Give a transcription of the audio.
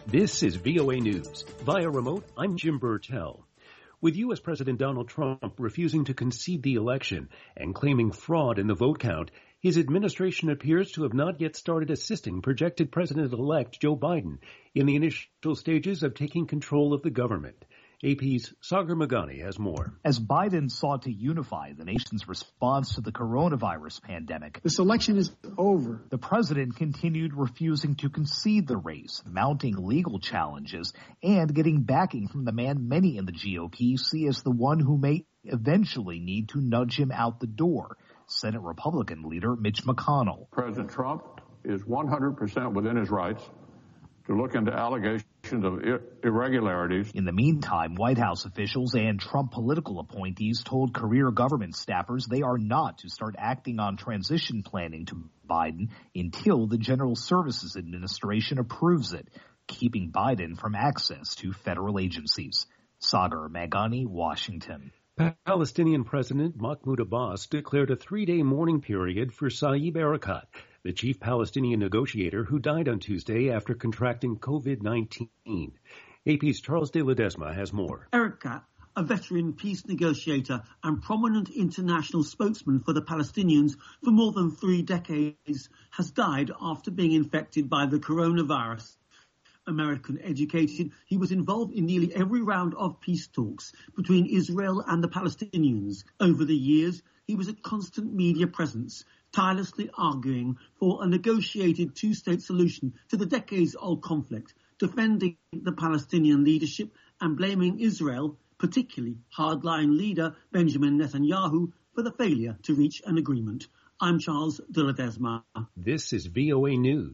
This is VOA News. Via remote, I'm Jim Burtell. With U.S. President Donald Trump refusing to concede the election and claiming fraud in the vote count, his administration appears to have not yet started assisting projected President-elect Joe Biden in the initial stages of taking control of the government. AP's Sagar Meghani has more. As Biden sought to unify the nation's response to the coronavirus pandemic, this election is over. The president continued refusing to concede the race, mounting legal challenges, and getting backing from the man many in the GOP see as the one who may eventually need to nudge him out the door, Senate Republican leader Mitch McConnell. President Trump is 100% within his rights to look into allegations of irregularities. In the meantime, White House officials and Trump political appointees told career government staffers they are not to start acting on transition planning to Biden until the General Services Administration approves it, keeping Biden from access to federal agencies. Sagar Meghani, Washington. Palestinian President Mahmoud Abbas declared a 3-day mourning period for Saeb Erekat, the chief Palestinian negotiator who died on Tuesday after contracting COVID-19. AP's Charles de Ledesma has more. Erekat, a veteran peace negotiator and prominent international spokesman for the Palestinians for more than 3 decades, has died after being infected by the coronavirus. American educated, he was involved in nearly every round of peace talks between Israel and the Palestinians. Over the years, he was a constant media presence, tirelessly arguing for a negotiated two-state solution to the decades-old conflict, defending the Palestinian leadership and blaming Israel, particularly hardline leader Benjamin Netanyahu, for the failure to reach an agreement. I'm Charles de Ledesma. This is VOA News.